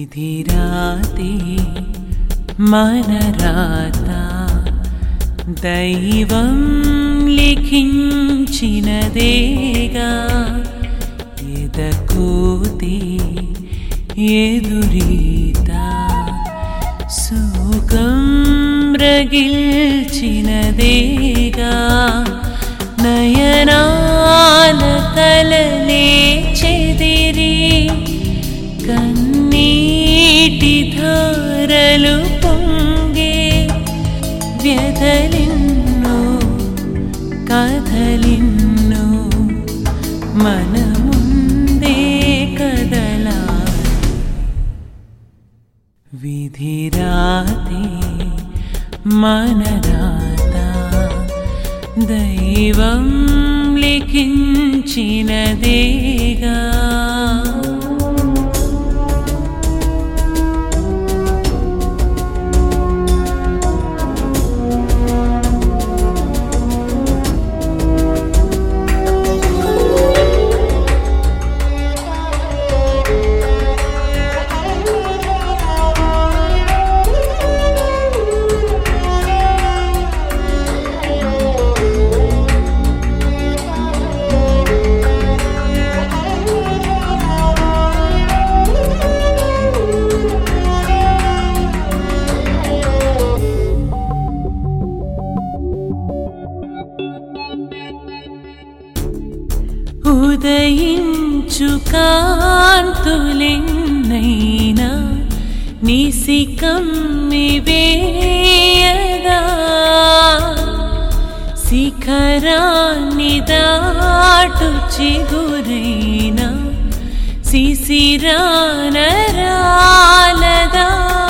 విధిరాతే మనరాతా దైవం లిఖించినదేగా ఎదకోతే ఎదురీతా సుఖం రగిల్చినదేగా నయనాల కలలే చెదిరి కన్నీటి ధారలు పొంగే వ్యధలిన్నో కథలిన్నో మన ముందే కదలాలి విధిరాతే మనరాతా దైవం లిఖించినదేగా ఉదయించు కాంతులెన్నైనా నిశికమ్మివేయదా శిఖరాన్ని దాటు చిగురైనా శిశిరానరాలదా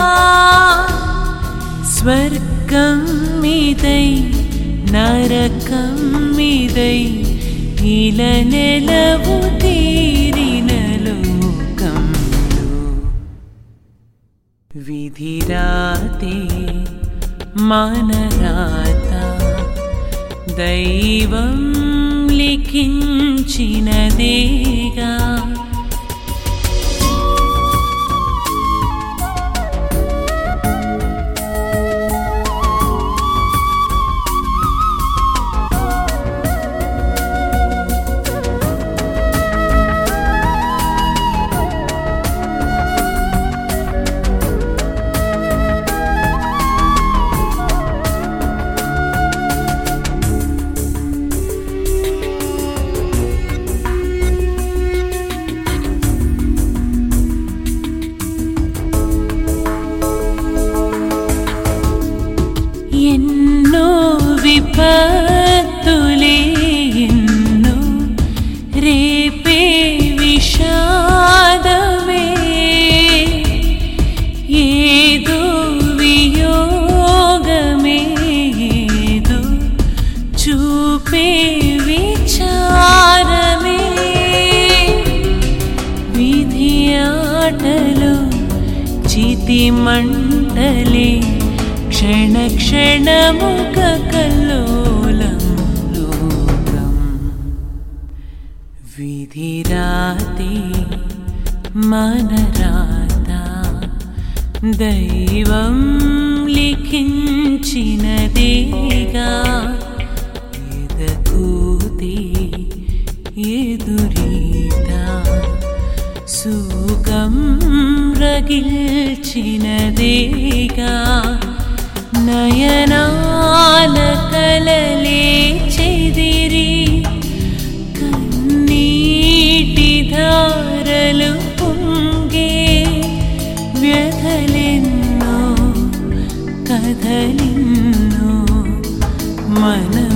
స్వర్గం మీదై నరకం మీదై ఇలా నెలవు తీరిన లోకంలో విధిరాతే మనరాతా దైవం లిఖించినదేగా ఎన్నో విపత్తులే ఎన్నో రేపే విషాదమే ఏదో వియోగమే ఏదో చూపే విచారమే విధి ఆటలో చితి మంటలే క్షణ క్షణముక కల్లోలం లోకం విధిరాతే మనరాతా దైవం లిఖించినదేగా ఎదకోతే ఎదురీతా సుఖం రగిల్చినదేగా నయనాల కలలే చెదిరి కన్నీటి ధారలు పొంగే వ్యధలిన్నో కథలిన్నో మన